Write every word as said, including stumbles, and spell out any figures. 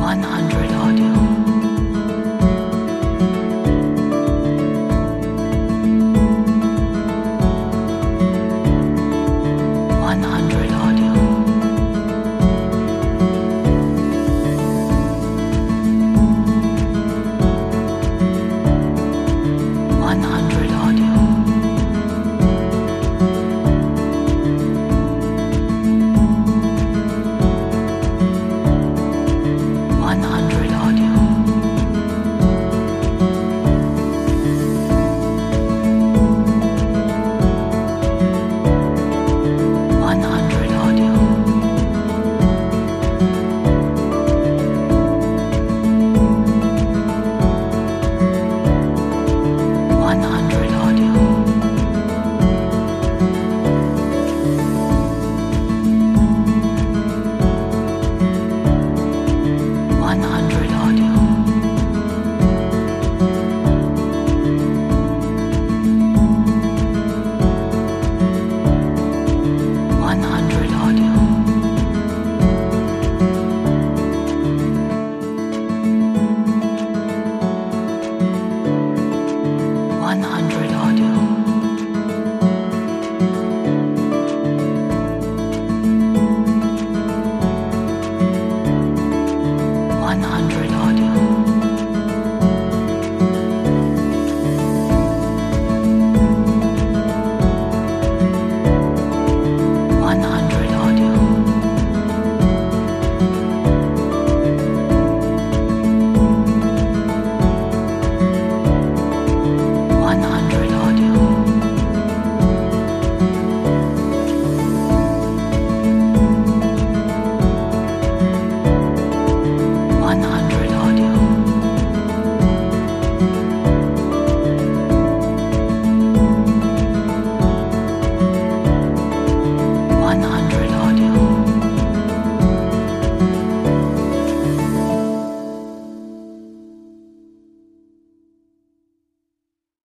one hundred audio. one hundred audio. one hundred audio. one hundred audio. one hundred audio. one hundred audio. one hundred audio. one hundred audio. one hundred audio. one hundred